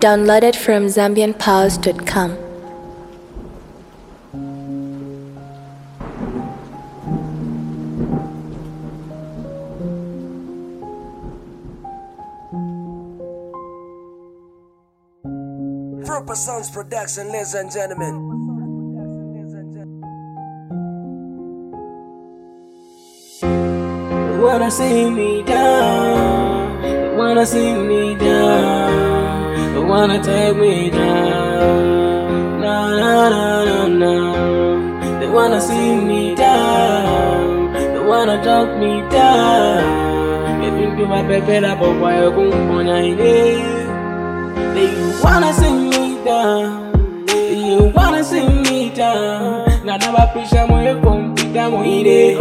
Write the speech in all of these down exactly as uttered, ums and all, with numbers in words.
Downloaded from zambian pals dot com. Proper Sounds Production, ladies and gentlemen. They wanna see me down, they wanna see me down, they wanna take me down, no, no, no, no, no. They wanna see me down, they wanna talk me down. If you give my baby la but why you gon' They wanna see me down, they wanna see me down. Na never pisha moyo kompita moire.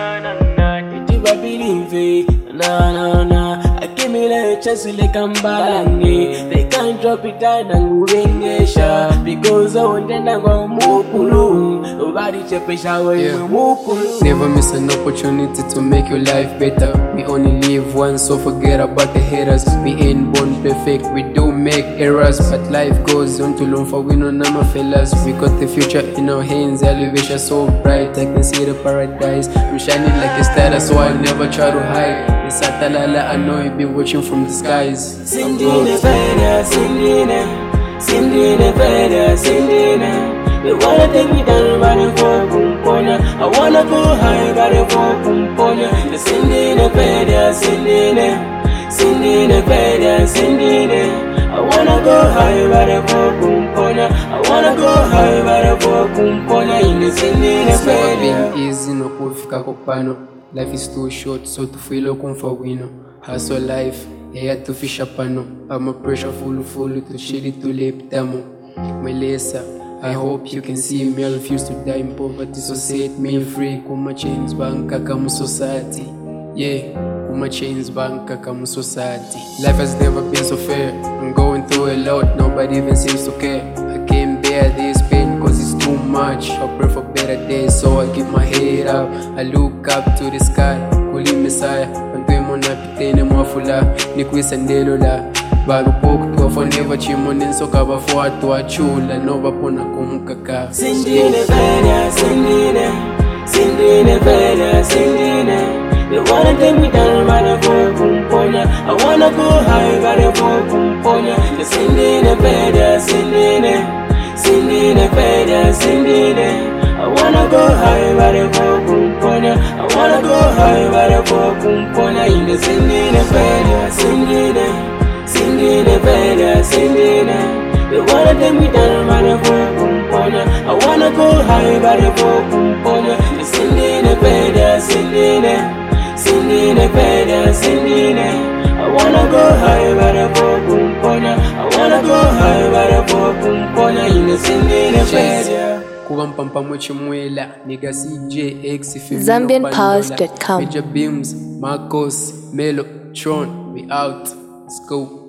I believe it, nah, nah, nah. I give me the chance to like I'm balangi. They can't drop it down and urengesha because I want them to go mukulu. Nobody check me shower mukulu. Never miss an opportunity to make your life better. We only live once, so forget about the haters. We ain't born perfect, we do make errors, but life goes on to learn for we know nama fellas. We got the future in our hands, elevation so bright. I can see the paradise. I'm shining like a star, so I never try to hide. It's Atalala, I know you be watching from the skies. Cindy the feather, Cindy the, Cindy the feather, Cindy the. They wanna take me down, but they fall kumponya. I wanna go high, but they fall kumponya. The Cindy the feather, Cindy the, Cindy the feather, Cindy the. I wanna go high, but they fall kumponya. I wanna go high, but they fall kumponya. In the Cindy the feather. It's never been easy, no kufika kopano. Life is too short, so to feel for wino. Hustle life, yeah to fish pano. I'm a pressure full full to shady to lip damo. Melissa, I hope you can see me. I refuse to die in poverty, so set me free. Kuma chains banka kamu society. Yeah, kuma chains banka kamu society. Life has never been so fair. I'm going through a lot, nobody even seems to care. I can't bear this pain cause it's too much. I pray for better days, so I keep my head up. I look up to the sky, Kuli Messiah. Antwe mona pitene mwafula, nikwisa ndelo la. Baru poku tuwa foneva chimone soka bafo watu achula. Nova pona kumukaka. Cindy the feather, Cindy the, Cindy the feather, Cindy the. They wanna take me down, but they fall kumponya. I wanna go high, but they fall kumponya. The Cindy the feather, Cindy the, Cindy the feather, Cindy the. I wanna go high, but they fall kumponya. I wanna go high, but they fall kumponya. In the Cindy the feather, Cindy the, Cindy the feather, Cindy the. They wanna take me down, but they fall kumponya. I wanna go high, but they fall kumponya. The Cindy the feather, Cindy the. Cindy the feather, Cindy the. I wanna go high, but I fall kumponya. I wanna go high, but I fall kumponya. In the Cindy the feather. Kuwa mpampa mwechimuela, nigga C J X zambian pals dot com. Major Beams, Marcos, Melo, Tron, we out. Let's go.